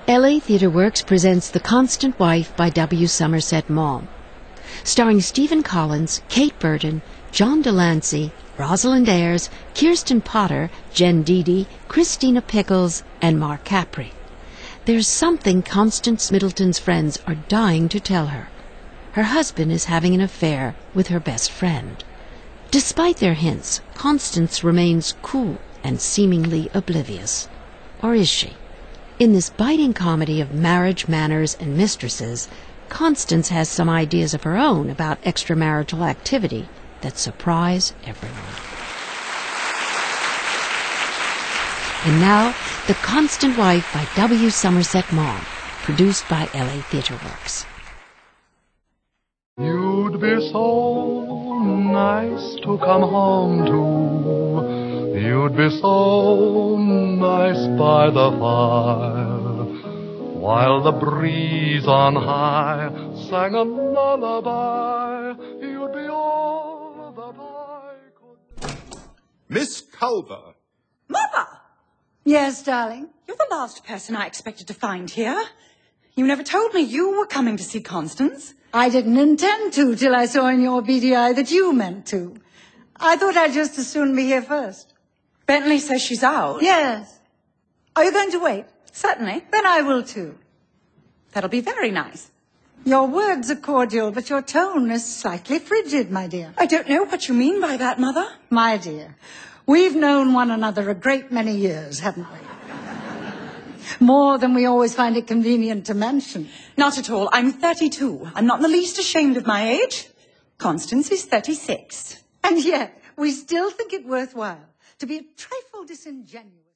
LA Theatre Works presents The Constant Wife by W. Somerset Maugham, starring Stephen Collins, Kate Burton, John Delancey, Rosalind Ayres, Kirsten Potter, Jen Deedy, Christina Pickles, and Mark Capri. There's something Constance Middleton's friends are dying to tell her. Her husband is having an affair with her best friend. Despite their hints, Constance remains cool and seemingly oblivious. Or is she? In this biting comedy of marriage, manners, and mistresses, Constance has some ideas of her own about extramarital activity that surprise everyone. And now, The Constant Wife by W. Somerset Maugham, produced by LA Theatre Works. You'd be so nice to come home to. You'd be so nice by the fire, while the breeze on high sang a lullaby. You'd be all that I could. Miss Culver! Mother! Yes, darling? You're the last person I expected to find here. You never told me you were coming to see Constance. I didn't intend to till I saw in your beady eye that you meant to. I thought I'd just as soon be here first. Bentley says she's out. Yes. Are you going to wait? Certainly. Then I will too. That'll be very nice. Your words are cordial, but your tone is slightly frigid, my dear. I don't know what you mean by that, Mother. My dear, we've known one another a great many years, haven't we? More than we always find it convenient to mention. Not at all. I'm 32. I'm not in the least ashamed of my age. Constance is 36. And yet, we still think it worthwhile to be a trifle disingenuous.